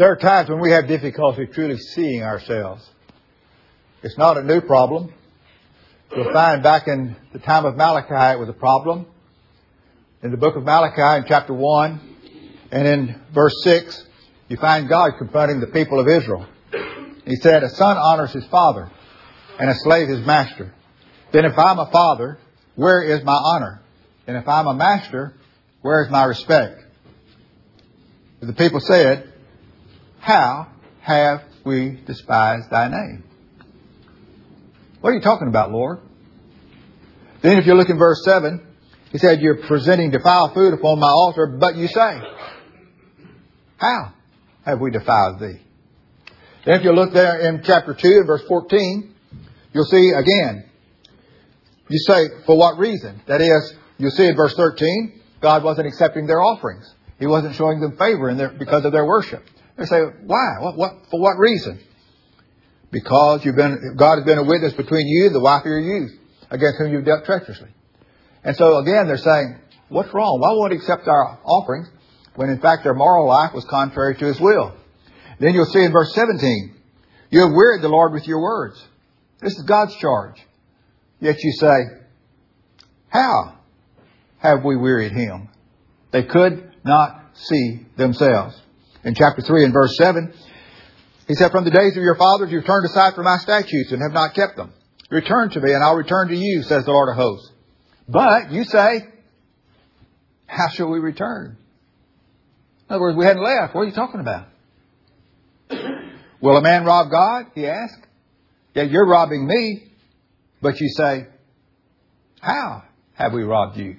There are times when we have difficulty truly seeing ourselves. It's not a new problem. You'll find back in the time of Malachi it was a problem. In the book of Malachi in chapter 1 and in verse 6, you find God confronting the people of Israel. He said, a son honors his father and a slave his master. Then if I'm a father, where is my honor? And if I'm a master, where is my respect? The people said, how have we despised thy name? What are you talking about, Lord? Then if you look in verse 7, he said, you're presenting defiled food upon my altar, but you say, how have we defiled thee? Then if you look there in chapter 2 and verse 14, you'll see again, you say, for what reason? That is, you'll see in verse 13, God wasn't accepting their offerings. He wasn't showing them favor because of their worship. They say, why? For what reason? Because God has been a witness between you and the wife of your youth, against whom you've dealt treacherously. And so again, they're saying, what's wrong? Why won't He accept our offerings when in fact their moral life was contrary to His will? Then you'll see in verse 17, you have wearied the Lord with your words. This is God's charge. Yet you say, how have we wearied Him? They could not see themselves. In chapter 3 and verse 7, He said, from the days of your fathers you've turned aside from my statutes and have not kept them. Return to me and I'll return to you, says the Lord of hosts. But you say, how shall we return? In other words, we hadn't left. What are you talking about? Will a man rob God? He asked. Yeah, you're robbing me. But you say, how have we robbed you?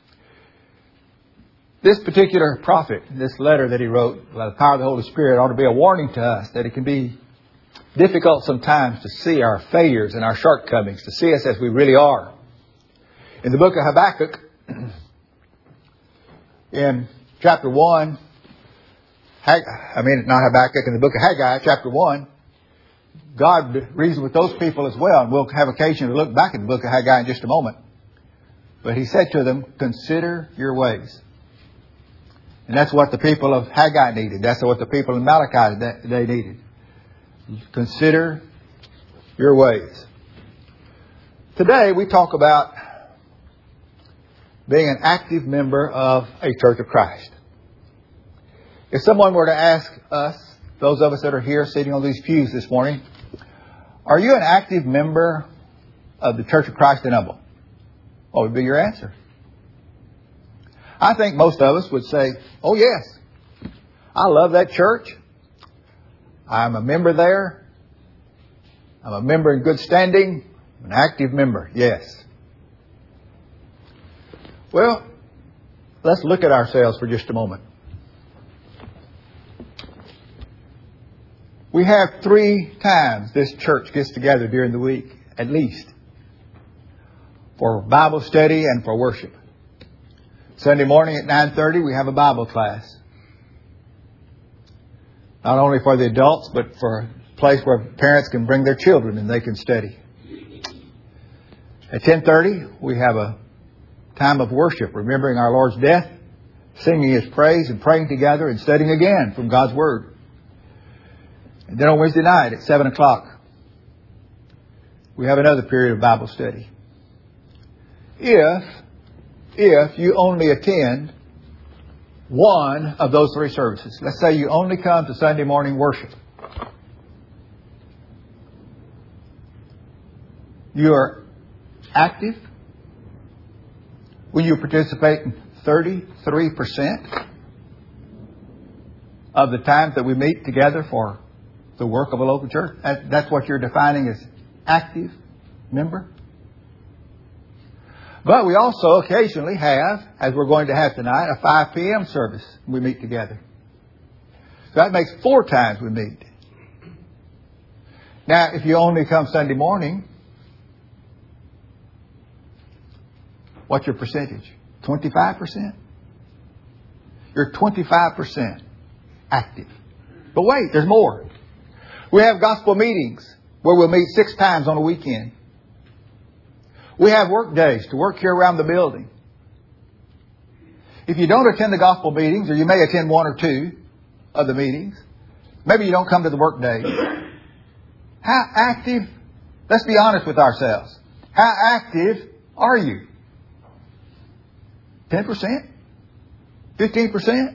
This particular prophet, this letter that he wrote by the power of the Holy Spirit ought to be a warning to us that it can be difficult sometimes to see our failures and our shortcomings, to see us as we really are. In the book of Habakkuk, in chapter 1, not Habakkuk, in the book of Haggai, chapter 1, God reasoned with those people as well. And we'll have occasion to look back at the book of Haggai in just a moment. But He said to them, consider your ways. And that's what the people of Haggai needed. That's what the people in Malachi they needed. Consider your ways. Today we talk about being an active member of a Church of Christ. If someone were to ask us, those of us that are here sitting on these pews this morning, are you an active member of the Church of Christ in Humble? What would be your answer? I think most of us would say, oh yes, I love that church. I'm a member there. I'm a member in good standing. I'm an active member, yes. Well, let's look at ourselves for just a moment. We have 3 times this church gets together during the week, at least, for Bible study and for worship. Sunday morning at 9:30, we have a Bible class. Not only for the adults, but for a place where parents can bring their children and they can study. At 10:30, we have a time of worship, remembering our Lord's death, singing His praise and praying together and studying again from God's Word. And then on Wednesday night at 7 o'clock, we have another period of Bible study. If you only attend one of those 3 services, let's say you only come to Sunday morning worship, you are active when you participate in 33% of the times that we meet together for the work of a local church. That's what you're defining as active member. But we also occasionally have, as we're going to have tonight, a 5 p.m. service. We meet together. So that makes 4 times we meet. Now, if you only come Sunday morning, what's your percentage? 25%? You're 25% active. But wait, there's more. We have gospel meetings where we'll meet 6 times on a weekend. We have work days to work here around the building. If you don't attend the gospel meetings, or you may attend 1 or 2 of the meetings, Maybe you don't come to the work day. How active, let's be honest with ourselves. How active are you? 10%? 15%?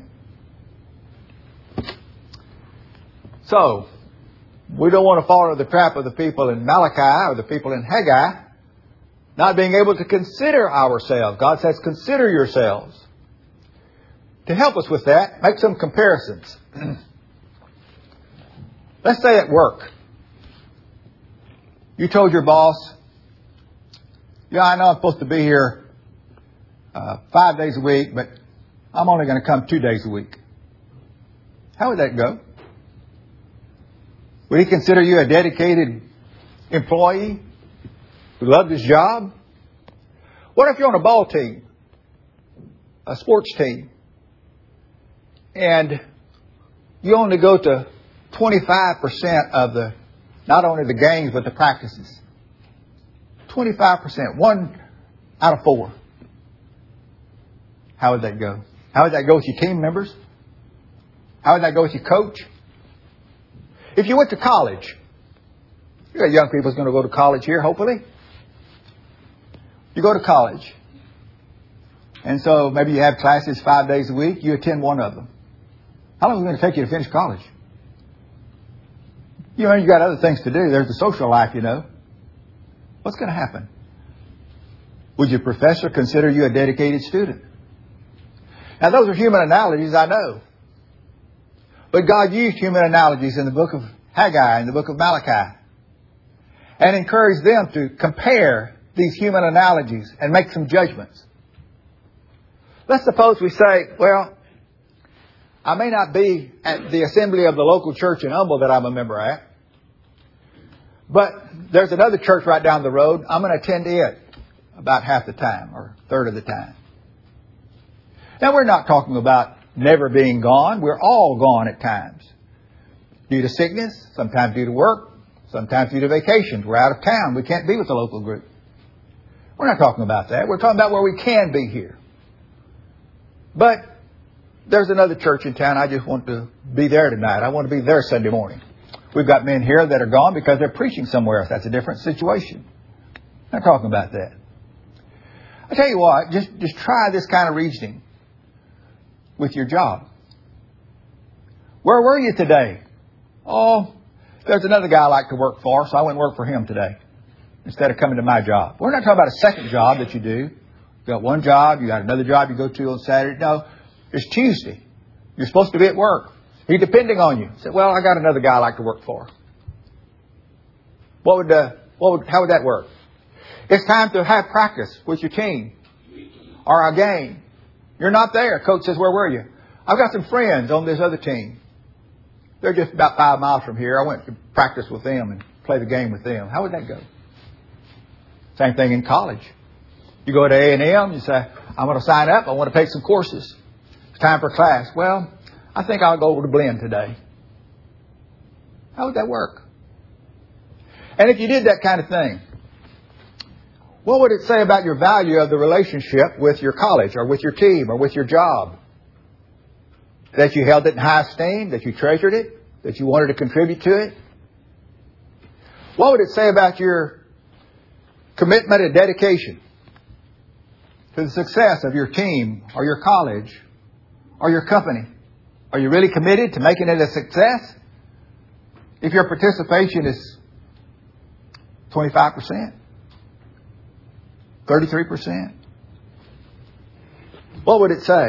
So, we don't want to fall into the trap of the people in Malachi or the people in Haggai, not being able to consider ourselves. God says, consider yourselves. To help us with that, make some comparisons. Let's say at work, you told your boss, yeah, I know I'm supposed to be here 5 days a week, but I'm only going to come 2 days a week. How would that go? Would he consider you a dedicated employee who loved his job? What if you're on a ball team, a sports team, and you only go to 25% of not only the games, but the practices? 25%, 1 out of 4. How would that go? How would that go with your team members? How would that go with your coach? If you went to college, you got young people who's going to go to college here, hopefully. You go to college. And so maybe you have classes 5 days a week. You attend one of them. How long is it going to take you to finish college? You know, you got other things to do. There's the social life, you know. What's going to happen? Would your professor consider you a dedicated student? Now, those are human analogies, I know. But God used human analogies in the book of Haggai and the book of Malachi and encouraged them to compare these human analogies and make some judgments. Let's suppose we say, well, I may not be at the assembly of the local church in Humble that I'm a member at, but there's another church right down the road. I'm going to attend it about half the time or a third of the time. Now, we're not talking about never being gone. We're all gone at times. Due to sickness, sometimes due to work, sometimes due to vacations. We're out of town. We can't be with the local group. We're not talking about that. We're talking about where we can be here. But there's another church in town. I just want to be there tonight. I want to be there Sunday morning. We've got men here that are gone because they're preaching somewhere else. That's a different situation. I'm not talking about that. I tell you what, just try this kind of reasoning with your job. Where were you today? Oh, there's another guy I like to work for, so I went and worked for him today instead of coming to my job. We're not talking about a second job that you do. You got one job, you got another job you go to on Saturday. No, it's Tuesday. You're supposed to be at work. He's depending on you. Say, well, I got another guy I like to work for. How would that work? It's time to have practice with your team or a game. You're not there. Coach says, where were you? I've got some friends on this other team. They're just about 5 miles from here. I went to practice with them and play the game with them. How would that go? Same thing in college. You go to A&M, you say, I'm going to sign up. I want to take some courses. It's time for class. Well, I think I'll go over to Blinn today. How would that work? And if you did that kind of thing, what would it say about your value of the relationship with your college or with your team or with your job? That you held it in high esteem, that you treasured it, that you wanted to contribute to it? What would it say about your commitment and dedication to the success of your team or your college or your company? Are you really committed to making it a success? If your participation is 25%, 33%, what would it say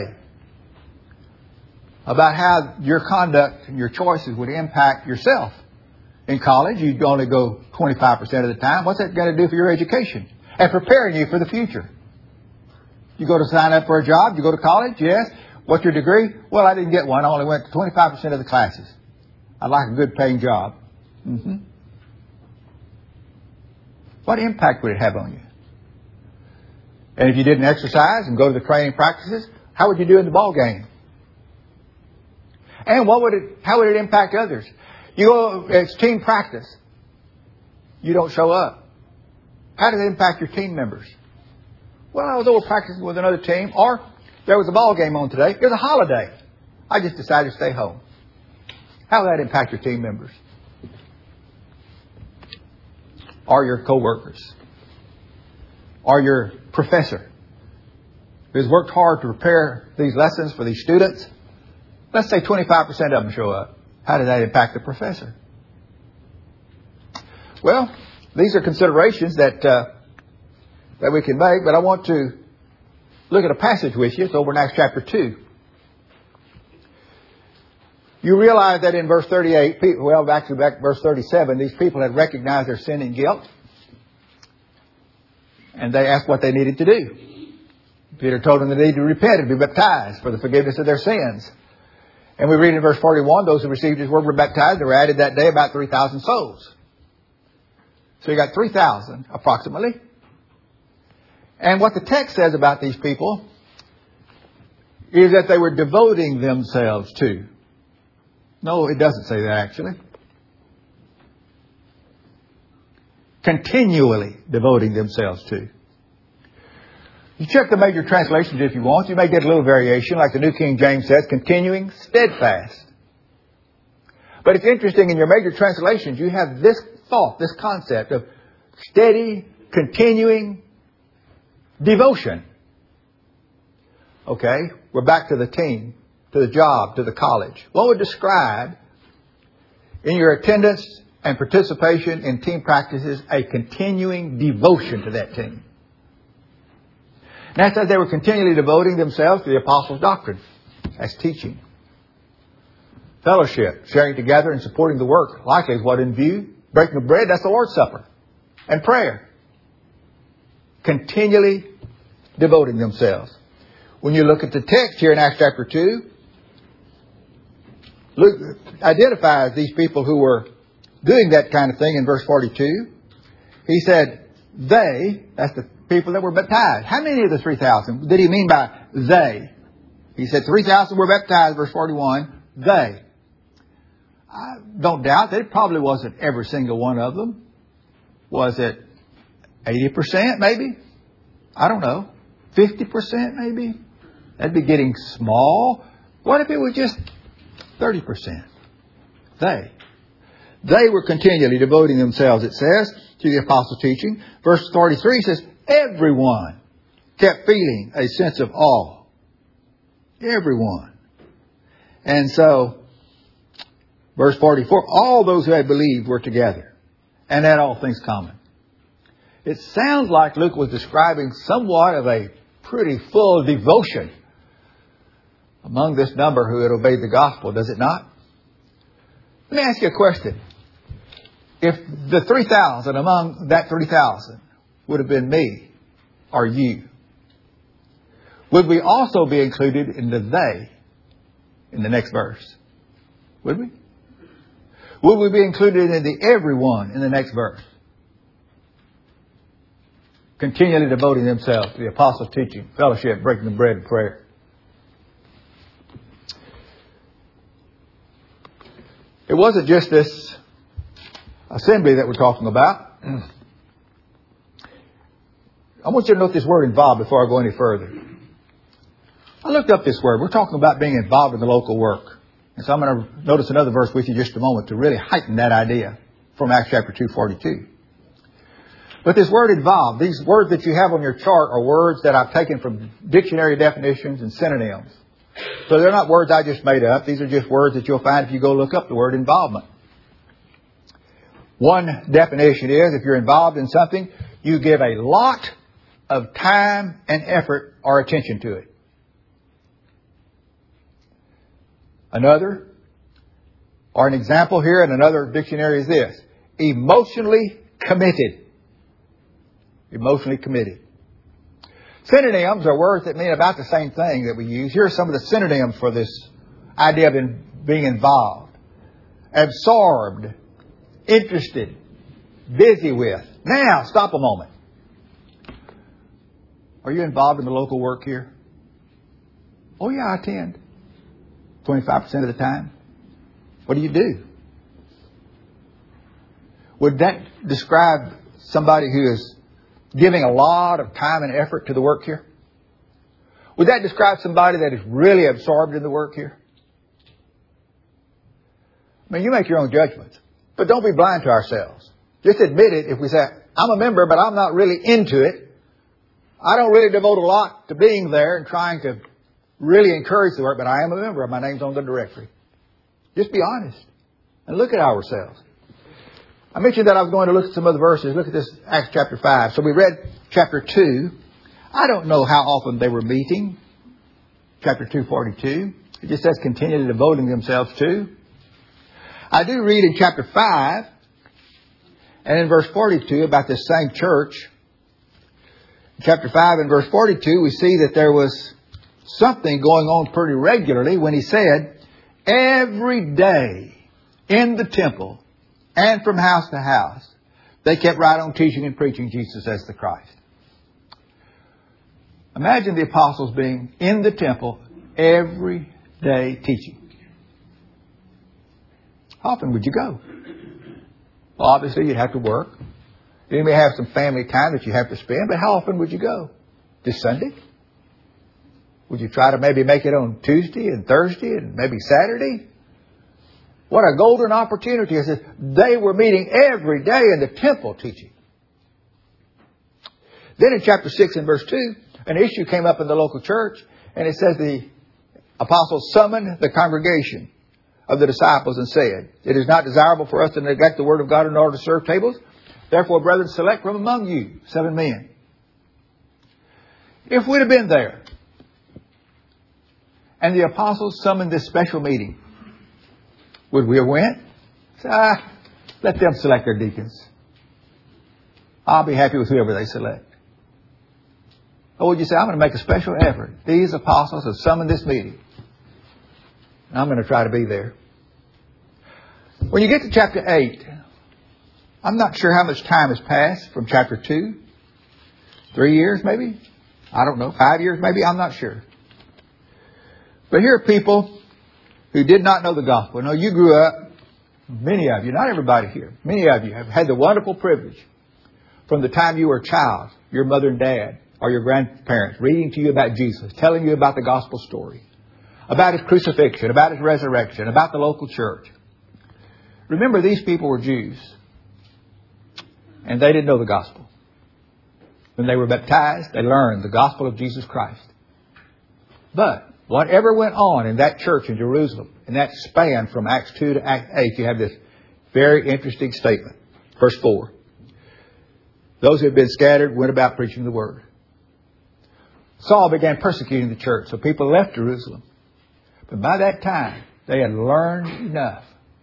about how your conduct and your choices would impact yourself? In college, you'd only go 25% of the time. What's that going to do for your education and preparing you for the future? You go to sign up for a job, you go to college, yes. What's your degree? Well, I didn't get one. I only went to 25% of the classes. I'd like a good paying job. What impact would it have on you? And if you didn't exercise and go to the training practices, how would you do in the ball game? And how would it impact others? You go, it's team practice. You don't show up. How does it impact your team members? Well, I was over practicing with another team, or there was a ball game on today. It was a holiday. I just decided to stay home. How will that impact your team members? Or your co-workers? Or your professor who's worked hard to prepare these lessons for these students? Let's say 25% of them show up. How does that impact the professor? Well, these are considerations that we can make, but I want to look at a passage with you. It's over in Acts chapter 2. You realize that in verse 38, back verse 37, these people had recognized their sin and guilt. And they asked what they needed to do. Peter told them they needed to repent and be baptized for the forgiveness of their sins. And we read in verse 41, those who received His word were baptized. There were added that day about 3,000 souls. So you got 3,000 approximately. And what the text says about these people is that they were devoting themselves to. No, it doesn't say that actually. Continually devoting themselves to. You check the major translations if you want. You may get a little variation, like the New King James says, continuing steadfast. But it's interesting, in your major translations, you have this thought, this concept of steady, continuing devotion. Okay, we're back to the team, to the job, to the college. What would describe, in your attendance and participation in team practices, a continuing devotion to that team? And that says they were continually devoting themselves to the apostles' doctrine. That's teaching. Fellowship, sharing together and supporting the work. Likely is what in view. Breaking of bread, that's the Lord's Supper. And prayer. Continually devoting themselves. When you look at the text here in Acts chapter 2, Luke identifies these people who were doing that kind of thing in verse 42. He said, they, that's the people that were baptized. How many of the 3,000 did he mean by they? He said 3,000 were baptized, verse 41. They. I don't doubt that it probably wasn't every single one of them. Was it 80% maybe? I don't know. 50% maybe? That'd be getting small. What if it was just 30%? They were continually devoting themselves, it says, to the apostles' teaching. Verse 43 says, everyone kept feeling a sense of awe. Everyone. And so, verse 44, all those who had believed were together and had all things common. It sounds like Luke was describing somewhat of a pretty full devotion among this number who had obeyed the gospel, does it not? Let me ask you a question. If the 3,000, among that 3,000 would have been me or you, would we also be included in the they in the next verse? Would we? Would we be included in the everyone in the next verse? Continually devoting themselves to the apostles' teaching, fellowship, breaking the bread, and prayer. It wasn't just this assembly that we're talking about. I want you to note this word involved before I go any further. I looked up this word. We're talking about being involved in the local work. And so I'm going to notice another verse with you just a moment to really heighten that idea from Acts chapter 2:42. But this word involved, these words that you have on your chart are words that I've taken from dictionary definitions and synonyms. So they're not words I just made up. These are just words that you'll find if you go look up the word involvement. One definition is, if you're involved in something, you give a lot of time and effort or attention to it. Another, or an example here in another dictionary is this: emotionally committed. Emotionally committed. Synonyms are words that mean about the same thing that we use. Here are some of the synonyms for this idea of being involved. Absorbed, interested, busy with. Now, stop a moment. Are you involved in the local work here? Oh yeah, I attend. 25% of the time. What do you do? Would that describe somebody who is giving a lot of time and effort to the work here? Would that describe somebody that is really absorbed in the work here? I mean, you make your own judgments. But don't be blind to ourselves. Just admit it if we say, I'm a member, but I'm not really into it. I don't really devote a lot to being there and trying to really encourage the work, but I am a member. My name's on the directory. Just be honest and look at ourselves. I mentioned that I was going to look at some other verses. Look at this, Acts chapter 5. So we read chapter 2. I don't know how often they were meeting. Chapter 2:42. It just says continually devoting themselves to. I do read in chapter 5 and in verse 42 about this same church. In chapter 5 and verse 42 we see that there was something going on pretty regularly when he said, every day in the temple and from house to house, they kept right on teaching and preaching Jesus as the Christ. Imagine the apostles being in the temple every day teaching. How often would you go? Well, obviously you'd have to work. You may have some family time that you have to spend, but how often would you go? This Sunday? Would you try to maybe make it on Tuesday and Thursday and maybe Saturday? What a golden opportunity. It says they were meeting every day in the temple teaching. Then in chapter 6 and verse 2, an issue came up in the local church, and it says the apostles summoned the congregation of the disciples and said, it is not desirable for us to neglect the word of God in order to serve tables. Therefore, brethren, select from among you 7 men. If we'd have been there, and the apostles summoned this special meeting, would we have went? Let them select their deacons. I'll be happy with whoever they select. Or would you say, I'm going to make a special effort. These apostles have summoned this meeting. And I'm going to try to be there. When you get to chapter 8, I'm not sure how much time has passed from chapter 2. 3 years maybe? I don't know. 5 years maybe? I'm not sure. But here are people who did not know the gospel. Now, you grew up, many of you, not everybody here, many of you have had the wonderful privilege from the time you were a child, your mother and dad, or your grandparents reading to you about Jesus, telling you about the gospel story, about His crucifixion, about His resurrection, about the local church. Remember, these people were Jews, and they didn't know the gospel. When they were baptized, they learned the gospel of Jesus Christ. But whatever went on in that church in Jerusalem, in that span from Acts 2 to Acts 8, you have this very interesting statement. Verse 4. Those who had been scattered went about preaching the word. Saul began persecuting the church, so people left Jerusalem. But by that time, they had learned enough.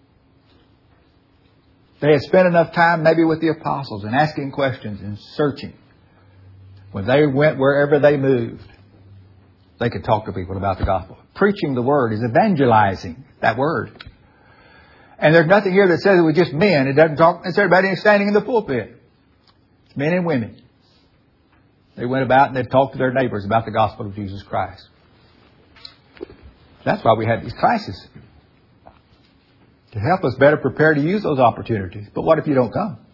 They had spent enough time maybe with the apostles and asking questions and searching. When they went wherever they moved, they could talk to people about the gospel. Preaching the word is evangelizing that word. And there's nothing here that says it was just men. It doesn't talk necessarily about any standing in the pulpit. It's men and women. They went about and they talked to their neighbors about the gospel of Jesus Christ. That's why we have these classes. To help us better prepare to use those opportunities. But what if you don't come?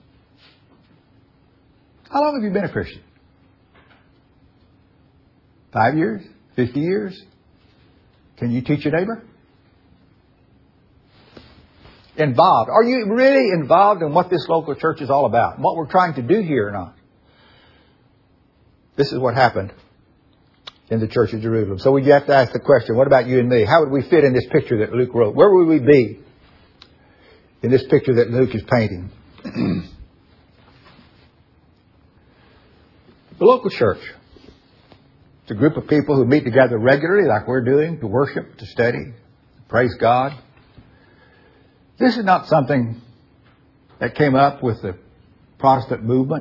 How long have you been a Christian? 5 years? 50 years? Can you teach your neighbor? Involved. Are you really involved in what this local church is all about? What we're trying to do here or not? This is what happened in the church of Jerusalem. So we have to ask the question, what about you and me? How would we fit in this picture that Luke wrote? Where would we be in this picture that Luke is painting? The local church. It's a group of people who meet together regularly like we're doing, to worship, to study, to praise God. This is not something that came up with the Protestant movement.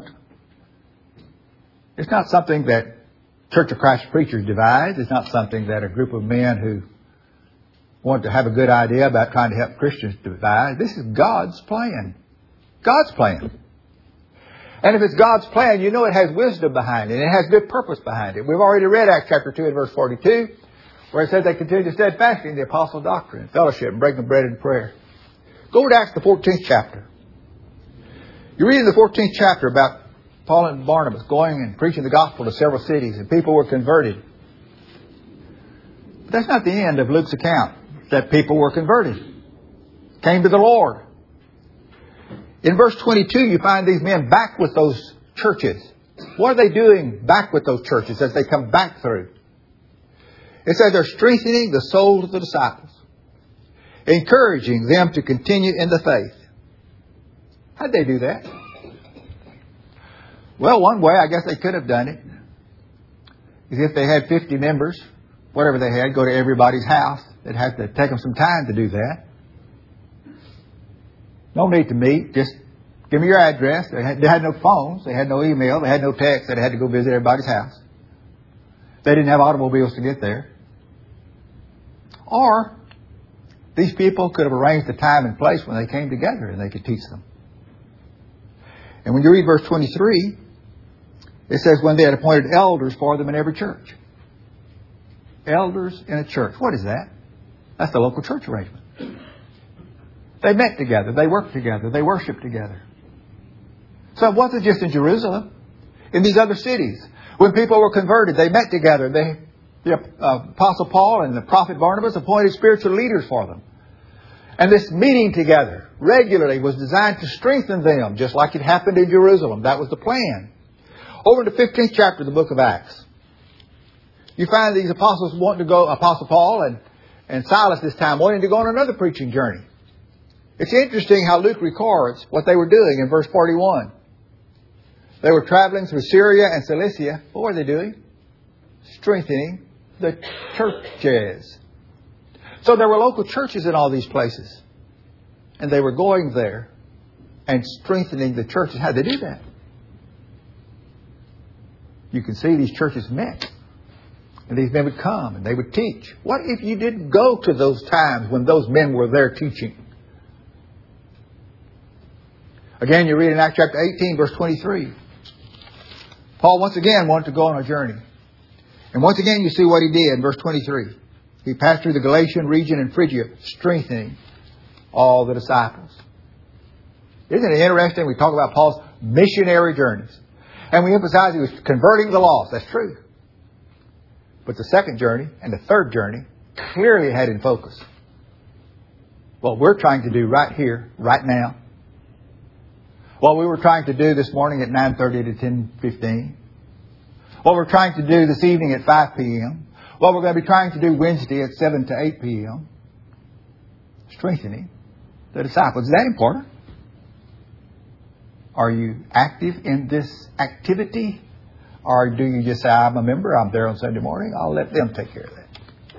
It's not something that Church of Christ preachers devised. It's not something that a group of men who want to have a good idea about trying to help Christians devise. This is God's plan. God's plan. And if it's God's plan, you know it has wisdom behind it. And it has good purpose behind it. We've already read Acts chapter 2 and verse 42, where it says they continued steadfastly in the apostles' doctrine and fellowship and breaking bread and prayer. Go to Acts the 14th chapter. You read in the 14th chapter about Paul and Barnabas going and preaching the gospel to several cities, and people were converted. But that's not the end of Luke's account, that people were converted. came to the Lord. In verse 22, you find these men back with those churches. What are they doing back with those churches as they come back through? It says they're strengthening the souls of the disciples, encouraging them to continue in the faith. How'd they do that? Well, one way I guess they could have done it is if they had 50 members, whatever they had, go to everybody's house. They'd have to take them some time to do that. No need to meet. Just give me your address. They had no phones. They had no email. They had no text. They had to go visit everybody's house. They didn't have automobiles to get there. Or these people could have arranged the time and place when they came together and they could teach them. And when you read verse 23, it says when they had appointed elders for them in every church. Elders in a church. What is that? That's the local church arrangement. They met together. They worked together. They worshiped together. So it wasn't just in Jerusalem. In these other cities, when people were converted, they met together. The Apostle Paul and the prophet Barnabas appointed spiritual leaders for them. And this meeting together regularly was designed to strengthen them, just like it happened in Jerusalem. That was the plan. Over in the 15th chapter of the book of Acts, you find these apostles wanting to go, Apostle Paul and Silas this time, wanting to go on another preaching journey. It's interesting how Luke records what they were doing in verse 41. They were traveling through Syria and Cilicia. What were they doing? Strengthening the churches. So there were local churches in all these places. And they were going there and strengthening the churches. How did they do that? You can see these churches met. And these men would come and they would teach. What if you didn't go to those times when those men were there teaching? Again, you read in Acts chapter 18, verse 23. Paul once again wanted to go on a journey. And once again you see what he did in verse 23. He passed through the Galatian region and Phrygia, strengthening all the disciples. Isn't it interesting? We talk about Paul's missionary journeys. And we emphasize he was converting the lost. That's true. But the second journey and the third journey clearly had in focus what we're trying to do right here, right now. What we were trying to do this morning at 9:30 to 10:15. What we're trying to do this evening at 5 p.m. What we're going to be trying to do Wednesday at 7 to 8 p.m. Strengthening the disciples. Is that important? Are you active in this activity? Or do you just say, I'm a member, I'm there on Sunday morning, I'll let them take care of that?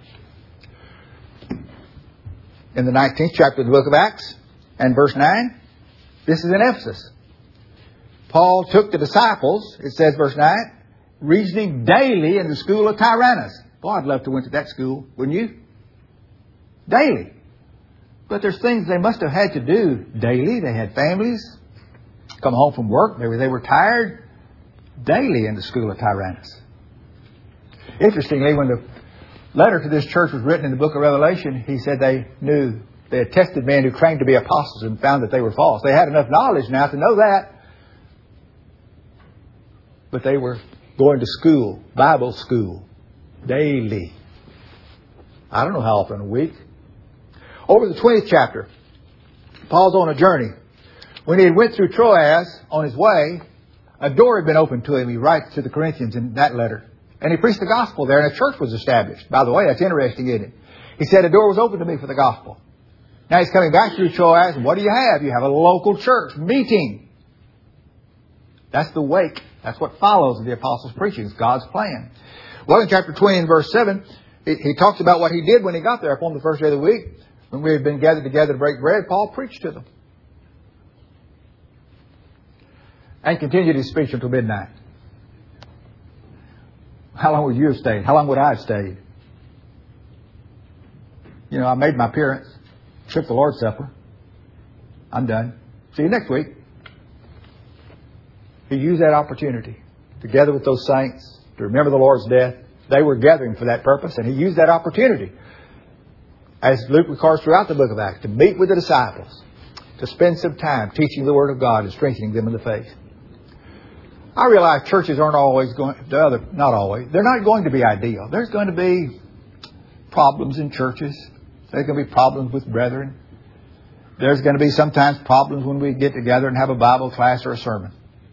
In the 19th chapter of the book of Acts and verse 9, this is in Ephesus. Paul took the disciples, it says verse 9, reasoning daily in the school of Tyrannus. Boy, I'd love to went to that school, wouldn't you? Daily. But there's things they must have had to do daily. They had families, come home from work, maybe they were tired. Daily in the school of Tyrannus. Interestingly, when the letter to this church was written in the book of Revelation, he said they had tested men who claimed to be apostles and found that they were false. They had enough knowledge now to know that. But they were going to school, Bible school, daily. I don't know how often a week. Over the 20th chapter, Paul's on a journey. When he had went through Troas on his way, a door had been opened to him. He writes to the Corinthians in that letter. And he preached the gospel there, and a church was established. By the way, that's interesting, isn't it? He said, a door was opened to me for the gospel. Now he's coming back through Troas, and what do you have? You have a local church meeting. That's the wake. That's what follows the apostles' preaching. It's God's plan. Well, in chapter 20 and verse 7, he talks about what he did when he got there upon the first day of the week. When we had been gathered together to break bread, Paul preached to them. And continued his speech until midnight. How long would you have stayed? How long would I have stayed? You know, I made my appearance, took the Lord's Supper. I'm done. See you next week. He used that opportunity together with those saints to remember the Lord's death. They were gathering for that purpose, and he used that opportunity, as Luke records throughout the book of Acts, to meet with the disciples, to spend some time teaching the Word of God and strengthening them in the faith. I realize churches aren't always not always. They're not going to be ideal. There's going to be problems in churches. There's going to be problems with brethren. There's going to be sometimes problems when we get together and have a Bible class or a sermon.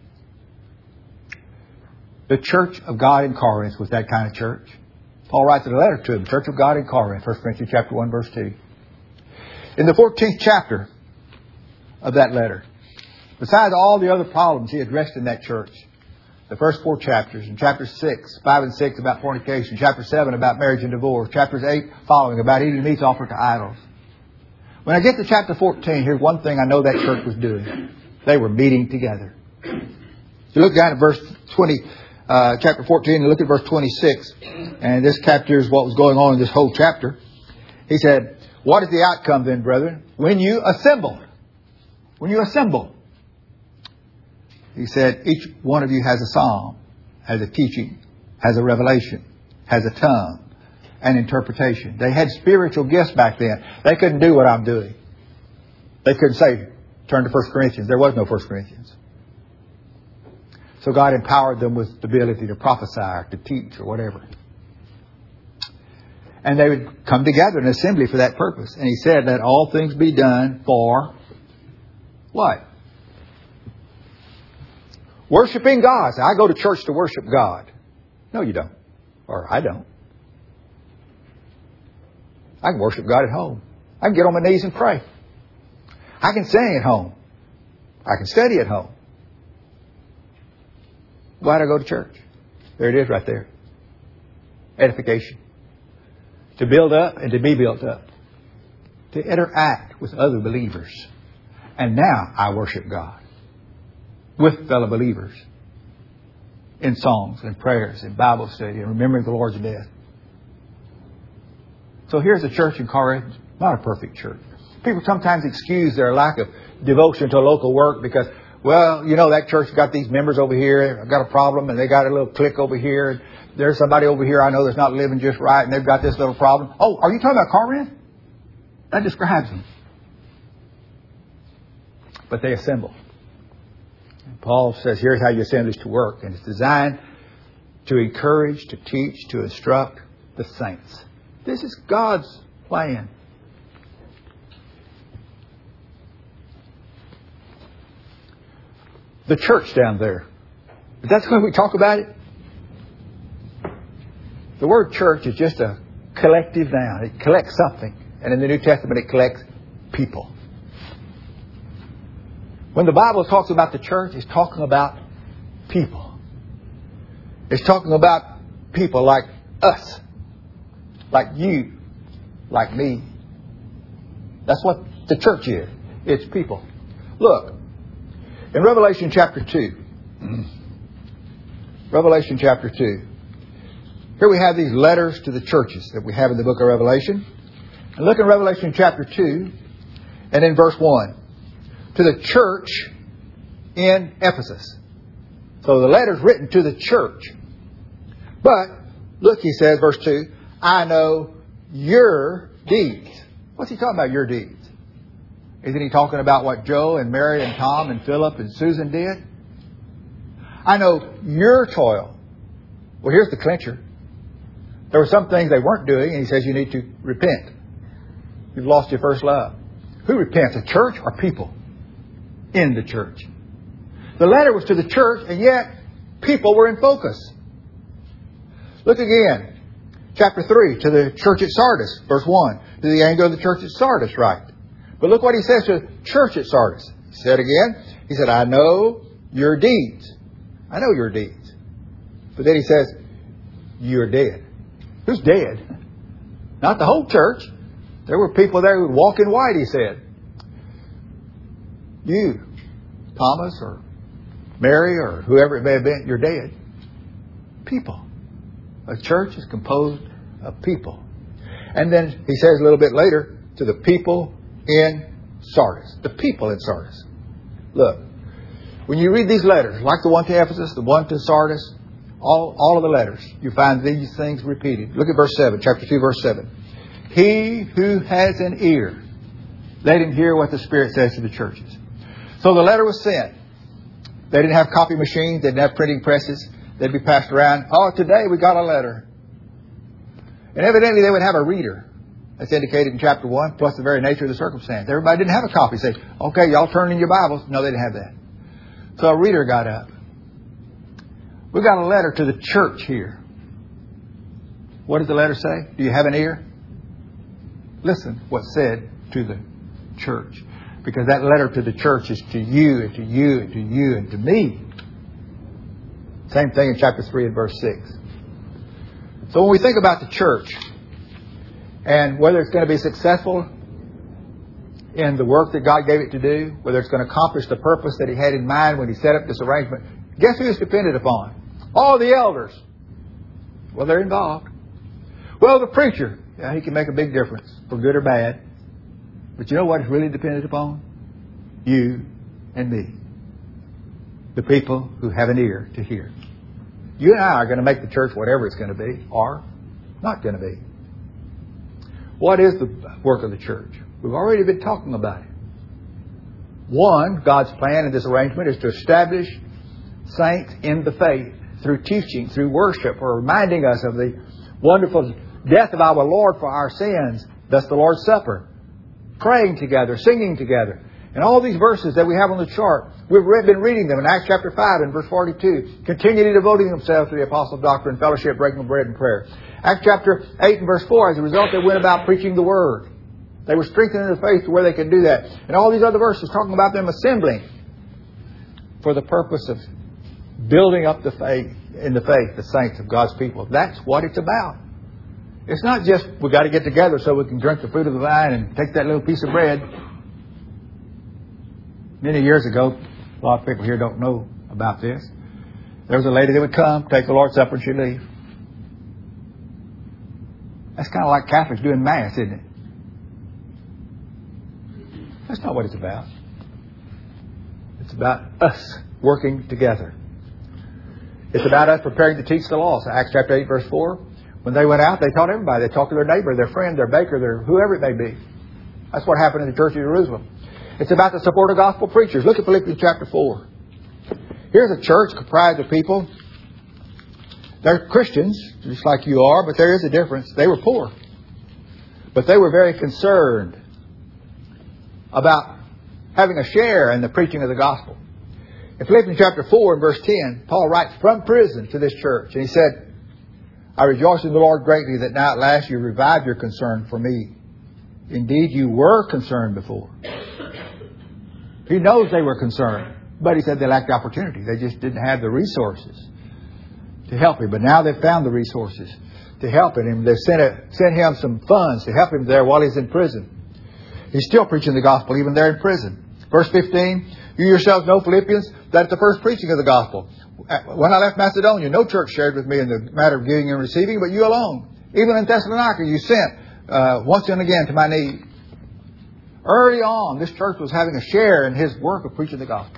The church of God in Corinth was that kind of church. Paul writes a letter to the church of God in Corinth, 1 Corinthians chapter 1, verse 2. In the 14th chapter of that letter, besides all the other problems he addressed in that church, the first 4 chapters, in chapter 6, 5 and 6 about fornication, chapter 7 about marriage and divorce, chapters 8 following about eating meats offered to idols. When I get to chapter 14, here's one thing I know that church was doing. They were meeting together. You look down at verse 20, chapter 14, and look at verse 26. And this captures what was going on in this whole chapter. He said, what is the outcome then, brethren? When you assemble. When you assemble. He said, each one of you has a psalm, has a teaching, has a revelation, has a tongue, an interpretation. They had spiritual gifts back then. They couldn't do what I'm doing. They couldn't say, turn to 1 Corinthians. There was no 1 Corinthians. So God empowered them with the ability to prophesy or to teach or whatever. And they would come together in assembly for that purpose. And he said, let all things be done for what? Worshiping God. So I go to church to worship God. No, you don't. Or I don't. I can worship God at home. I can get on my knees and pray. I can sing at home. I can study at home. Why do I go to church? There it is right there. Edification. To build up and to be built up. To interact with other believers. And now I worship God. With fellow believers. In songs and prayers and Bible study and remembering the Lord's death. So here's a church in Corinth. Not a perfect church. People sometimes excuse their lack of devotion to local work because, well, you know, that church got these members over here. I've got a problem and they got a little clique over here. And there's somebody over here I know that's not living just right and they've got this little problem. Oh, are you talking about Corinth? That describes them. But they assemble. Paul says, here's how you assemble to work. And it's designed to encourage, to teach, to instruct the saints. This is God's plan. The church down there. That's when we talk about it. The word church is just a collective noun. It collects something. And in the New Testament, it collects people. When the Bible talks about the church, it's talking about people. It's talking about people like us. Like you. Like me. That's what the church is. It's people. Look. In Revelation chapter 2. Revelation chapter 2. Here we have these letters to the churches that we have in the book of Revelation. And look in Revelation chapter 2 and in verse 1. To the church in Ephesus. So the letter's written to the church. But, look, he says, verse 2, I know your deeds. What's he talking about, your deeds? Isn't he talking about what Joe and Mary and Tom and Philip and Susan did? I know your toil. Well, here's the clincher. There were some things they weren't doing, and he says you need to repent. You've lost your first love. Who repents, a church or people? In the church. The letter was to the church, and yet people were in focus. Look again. Chapter 3, to the church at Sardis, verse 1. To the angel of the church at Sardis, right. But look what he says to the church at Sardis. He said again, he said, I know your deeds. I know your deeds. But then he says, you're dead. Who's dead? Not the whole church. There were people there who would walk in white, he said. You, Thomas or Mary or whoever it may have been, you're dead. People. A church is composed of people. And then he says a little bit later to the people in Sardis. The people in Sardis. Look, when you read these letters, like the one to Ephesus, the one to Sardis, all of the letters, you find these things repeated. Look at verse 7, chapter 2, verse 7. He who has an ear, let him hear what the Spirit says to the churches. So the letter was sent. They didn't have copy machines. They didn't have printing presses. They'd be passed around. Oh, today we got a letter. And evidently they would have a reader. That's indicated in chapter 1, plus the very nature of the circumstance. Everybody didn't have a copy. Say, okay, y'all turn in your Bibles. No, they didn't have that. So a reader got up. We got a letter to the church here. What does the letter say? Do you have an ear? Listen what's said to the church. Because that letter to the church is to you and to you and to you and to me. Same thing in chapter 3 and verse 6. So when we think about the church and whether it's going to be successful in the work that God gave it to do, whether it's going to accomplish the purpose that He had in mind when He set up this arrangement, guess who it's dependent upon? All the elders. Well, they're involved. Well, the preacher, he can make a big difference, for good or bad. But you know what it's really dependent upon? You and me. The people who have an ear to hear. You and I are going to make the church whatever it's going to be, or not going to be. What is the work of the church? We've already been talking about it. One, God's plan in this arrangement is to establish saints in the faith through teaching, through worship, or reminding us of the wonderful death of our Lord for our sins, thus the Lord's Supper, praying together, singing together. And all these verses that we have on the chart, we've been reading them in Acts chapter 5 and verse 42. Continually devoting themselves to the apostles' doctrine, fellowship, breaking of bread, and prayer. Acts chapter 8 and verse 4, as a result, they went about preaching the Word. They were strengthened in the faith to where they could do that. And all these other verses talking about them assembling for the purpose of building up the faith, in the faith, the saints of God's people. That's what it's about. It's not just we've got to get together so we can drink the fruit of the vine and take that little piece of bread. Many years ago, a lot of people here don't know about this. There was a lady that would come, take the Lord's Supper, and she'd leave. That's kind of like Catholics doing Mass, isn't it? That's not what it's about. It's about us working together. It's about us preparing to teach the law. So Acts chapter 8, verse 4. When they went out, they taught everybody. They talked to their neighbor, their friend, their baker, their whoever it may be. That's what happened in the Church of Jerusalem. It's about the support of gospel preachers. Look at Philippians chapter 4. Here's a church comprised of people. They're Christians, just like you are, but there is a difference. They were poor. But they were very concerned about having a share in the preaching of the gospel. In Philippians chapter 4 and verse 10, Paul writes from prison to this church. And he said, I rejoice in the Lord greatly that now at last you revived your concern for me. Indeed, you were concerned before. He knows they were concerned. But he said they lacked opportunity. They just didn't have the resources to help him. But now they've found the resources to help him. They've sent him some funds to help him there while he's in prison. He's still preaching the gospel even there in prison. Verse 15, you yourselves know, Philippians, that at the first preaching of the gospel, when I left Macedonia, no church shared with me in the matter of giving and receiving, but you alone. Even in Thessalonica, you sent once and again to my need. Early on, this church was having a share in his work of preaching the gospel.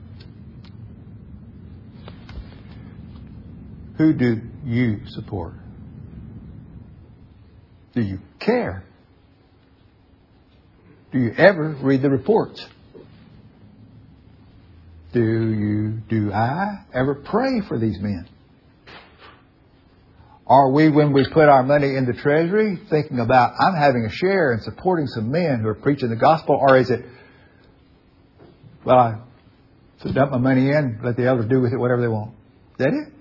Who do you support? Do you care? Do you ever read the reports? Do I ever pray for these men? Are we, when we put our money in the treasury, thinking about, I'm having a share in supporting some men who are preaching the gospel? Or is it, well, I dump my money in, let the elders do with it whatever they want? Is that it?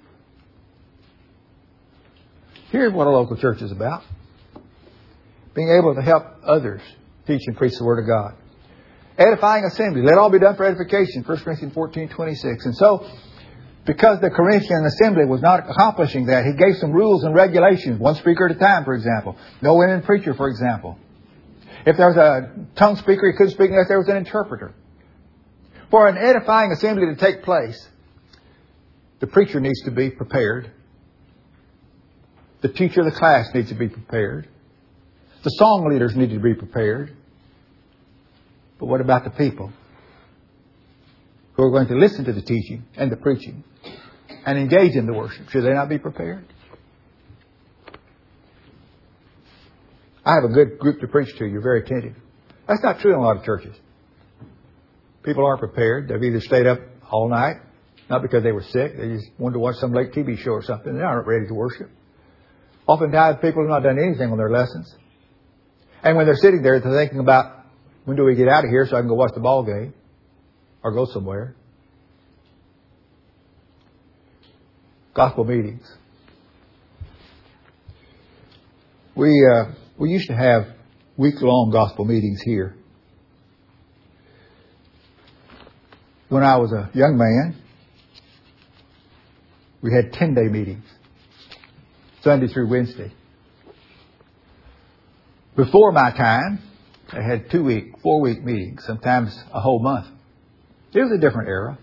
Here's what a local church is about. Being able to help others teach and preach the Word of God. Edifying assembly. Let all be done for edification. 1 Corinthians 14:26. And so, because the Corinthian assembly was not accomplishing that, he gave some rules and regulations. One speaker at a time, for example. No women preacher, for example. If there was a tongue speaker, he couldn't speak unless there was an interpreter. For an edifying assembly to take place, the preacher needs to be prepared. The teacher of the class needs to be prepared. The song leaders need to be prepared. But what about the people who are going to listen to the teaching and the preaching and engage in the worship? Should they not be prepared? I have a good group to preach to. You're very attentive. That's not true in a lot of churches. People aren't prepared. They've either stayed up all night, not because they were sick. They just wanted to watch some late TV show or something. They aren't ready to worship. Oftentimes, people have not done anything on their lessons. And when they're sitting there, they're thinking about, when do we get out of here so I can go watch the ball game or go somewhere? Gospel meetings. We used to have week-long gospel meetings here. When I was a young man, we had 10-day meetings, Sunday through Wednesday. Before my time, I had 2-week, 4-week meetings, sometimes a whole month. It was a different era.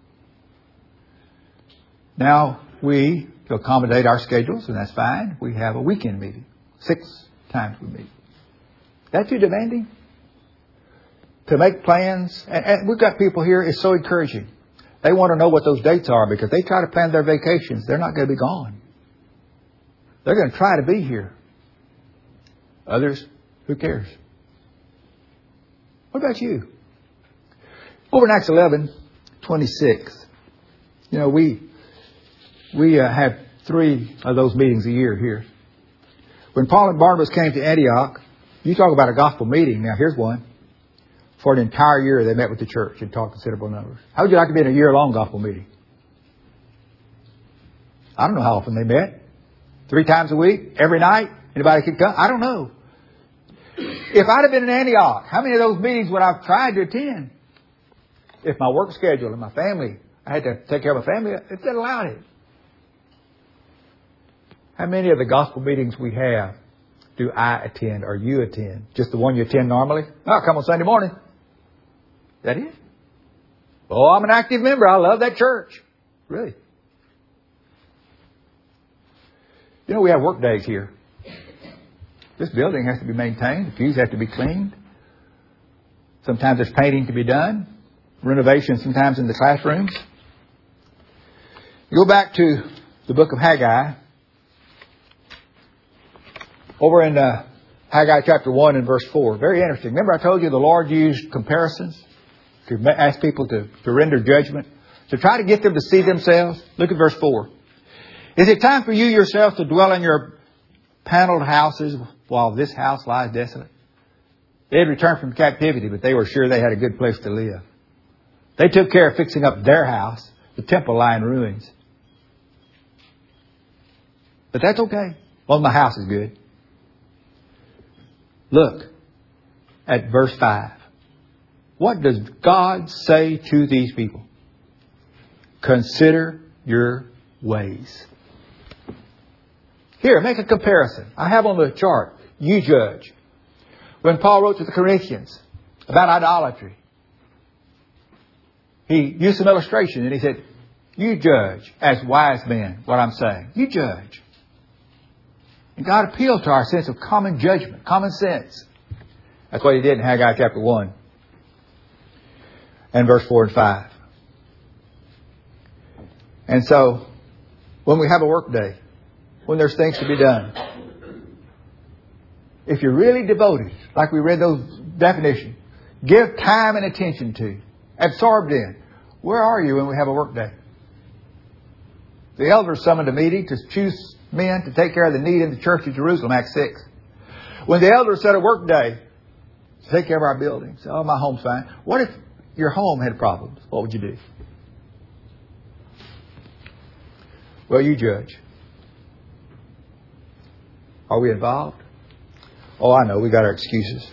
Now to accommodate our schedules, and that's fine, we have a weekend meeting. 6 times we meet. That too demanding? To make plans, and we've got people here, it's so encouraging. They want to know what those dates are because they try to plan their vacations. They're not going to be gone. They're going to try to be here. Others, who cares? What about you? Over in Acts 11:26, we have 3 of those meetings a year here. When Paul and Barnabas came to Antioch, you talk about a gospel meeting. Now, here's one. For an entire year, they met with the church and taught considerable numbers. How would you like to be in a year-long gospel meeting? I don't know how often they met. 3 times a week? Every night? Anybody could come? I don't know. If I'd have been in Antioch, how many of those meetings would I have tried to attend? If my work schedule and my family, I had to take care of my family, if they'd allowed it. How many of the gospel meetings we have do I attend or you attend? Just the one you attend normally? Oh, come on Sunday morning. Is that it? Oh, I'm an active member. I love that church. Really? We have work days here. This building has to be maintained. The pews have to be cleaned. Sometimes there's painting to be done. Renovation sometimes in the classrooms. You go back to the book of Haggai. Over in Haggai chapter 1 and verse 4. Very interesting. Remember I told you the Lord used comparisons to ask people to render judgment, to try to get them to see themselves. Look at verse 4. Is it time for you yourselves to dwell in your paneled houses while this house lies desolate? They had returned from captivity, but they were sure they had a good place to live. They took care of fixing up their house, the temple lying in ruins. But that's okay. Well, my house is good. Look at verse 5. What does God say to these people? Consider your ways. Here, make a comparison. I have on the chart, you judge. When Paul wrote to the Corinthians about idolatry, he used some illustration and he said, you judge as wise men what I'm saying. You judge. And God appealed to our sense of common judgment, common sense. That's what he did in Haggai chapter 1 and verse 4 and 5. And so, when we have a work day, when there's things to be done, if you're really devoted, like we read those definitions, give time and attention to, absorbed in, where are you when we have a work day? The elders summoned a meeting to choose men to take care of the need in the church of Jerusalem, Acts 6. When the elders set a work day to take care of our buildings, oh, my home's fine. What if your home had problems? What would you do? Well, you judge. Are we involved? Oh, I know. We got our excuses.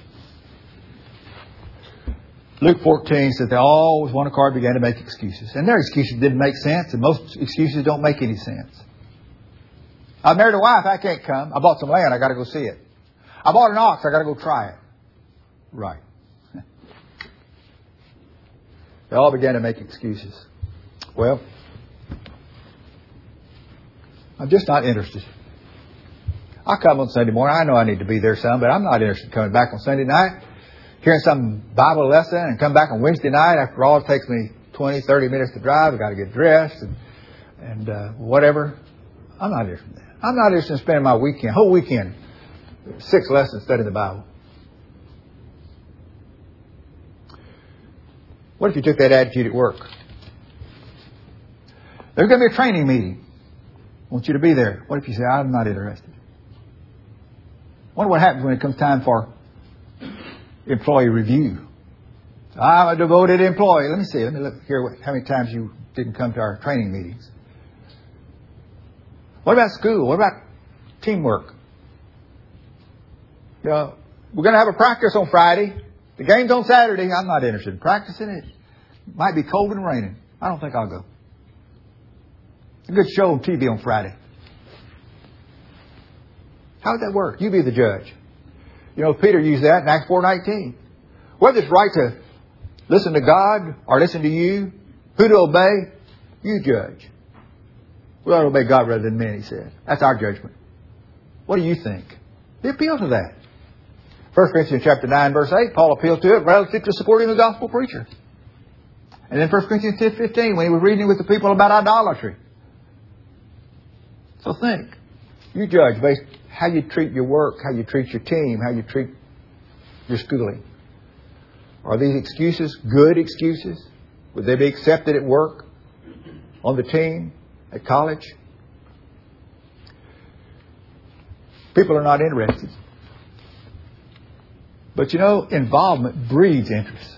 Luke 14 says they all with one accord began to make excuses. And their excuses didn't make sense, and most excuses don't make any sense. I married a wife, I can't come. I bought some land, I got to go see it. I bought an ox, I got to go try it. Right. They all began to make excuses. Well, I'm just not interested. I'll come on Sunday morning. I know I need to be there some, but I'm not interested in coming back on Sunday night, hearing some Bible lesson, and come back on Wednesday night. After all, it takes me 20, 30 minutes to drive. I've got to get dressed and whatever. I'm not interested in that. I'm not interested in spending my whole weekend, 6 lessons studying the Bible. What if you took that attitude at work? There's going to be a training meeting. I want you to be there. What if you say, I'm not interested? I wonder what happens when it comes time for employee review. I'm a devoted employee. Let me look here how many times you didn't come to our training meetings. What about school? What about teamwork? You know, we're going to have a practice on Friday. The game's on Saturday. I'm not interested in practicing it. It might be cold and raining. I don't think I'll go. It's a good show on TV on Friday. How would that work? You be the judge. You know, Peter used that in Acts 4:19. Whether it's right to listen to God or listen to you, who to obey, you judge. We ought to obey God rather than men, he said. That's our judgment. What do you think? He appealed to that. 1 Corinthians chapter 9, verse 8, Paul appealed to it relative to supporting the gospel preacher. And then 1 Corinthians 10:15, when he was reading with the people about idolatry. So think. You judge based how you treat your work, how you treat your team, how you treat your schooling. Are these excuses good excuses? Would they be accepted at work, on the team, at college? People are not interested. But you know, involvement breeds interest.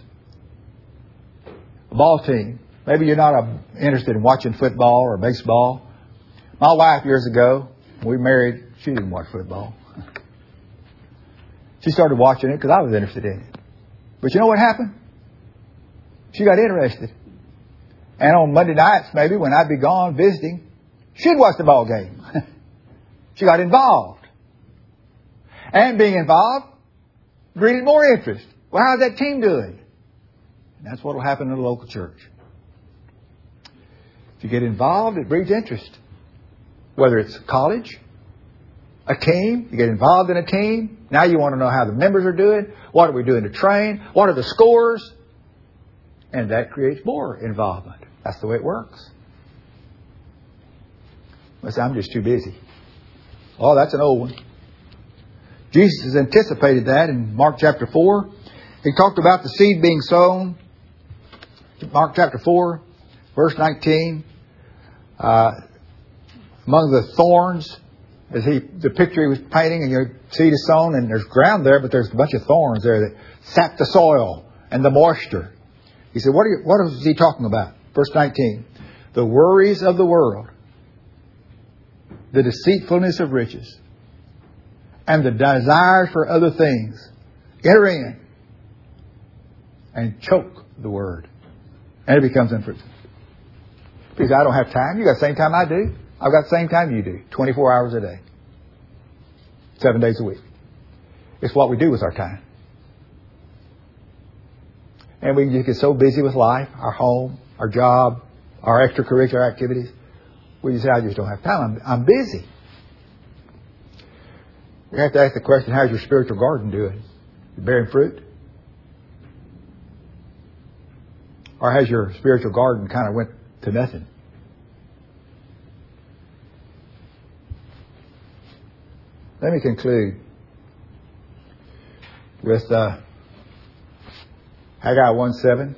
A ball team. Maybe you're not interested in watching football or baseball. My wife, years ago, when we married, she didn't watch football. She started watching it because I was interested in it. But you know what happened? She got interested. And on Monday nights, maybe, when I'd be gone visiting, she'd watch the ball game. She got involved. And being involved breeded more interest. Well, how's that team doing? And that's what will happen in a local church. If you get involved, it breeds interest. Whether it's college, a team, you get involved in a team. Now you want to know how the members are doing. What are we doing to train? What are the scores? And that creates more involvement. That's the way it works. Listen, I'm just too busy. Oh, that's an old one. Jesus has anticipated that in Mark chapter 4. He talked about the seed being sown. Mark chapter 4, verse 19. Among the thorns, the picture he was painting, and your seed is sown, and there's ground there, but there's a bunch of thorns there that sap the soil and the moisture. He said, what is he talking about? Verse 19. The worries of the world, the deceitfulness of riches, and the desires for other things enter in and choke the word. And it becomes unfruitful. Because I don't have time. You got the same time I do. I've got the same time you do. 24 hours a day. 7 days a week. It's what we do with our time. And we just get so busy with life, our home, our job, our extracurricular activities. We say, I just don't have time. I'm busy. We have to ask the question, how's your spiritual garden doing? You bearing fruit? Or has your spiritual garden kind of went to nothing? Let me conclude with Haggai 1:7.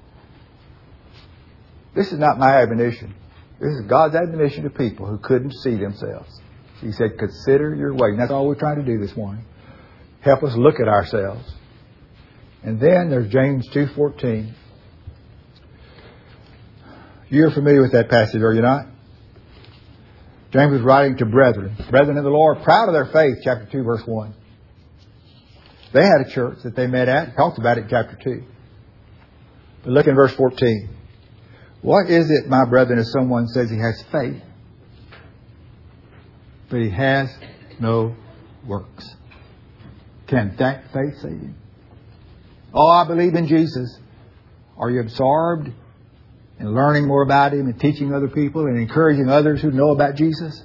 This is not my admonition. This is God's admonition to people who couldn't see themselves. He said, consider your way. And that's all we're trying to do this morning. Help us look at ourselves. And then there's James 2:14. You're familiar with that passage, are you not? James was writing to brethren in the Lord, proud of their faith, chapter 2, verse 1. They had a church that they met at. Talked about it in chapter 2. But look in verse 14. What is it, my brethren, if someone says he has faith, but he has no works? Can that faith save him? Oh, I believe in Jesus. Are you absorbed in learning more about Him and teaching other people and encouraging others who know about Jesus?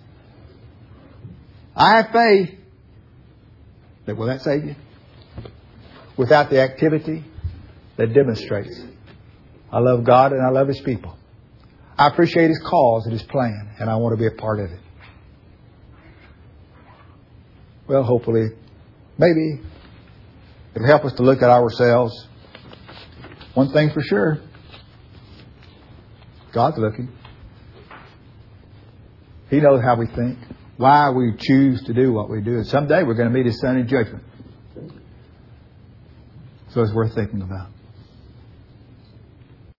I have faith. But will that save you? Without the activity that demonstrates I love God and I love His people. I appreciate His cause and His plan, and I want to be a part of it. Well, hopefully, maybe it'll help us to look at ourselves. One thing for sure, God's looking. He knows how we think, why we choose to do what we do. And someday we're going to meet His Son in judgment. So it's worth thinking about.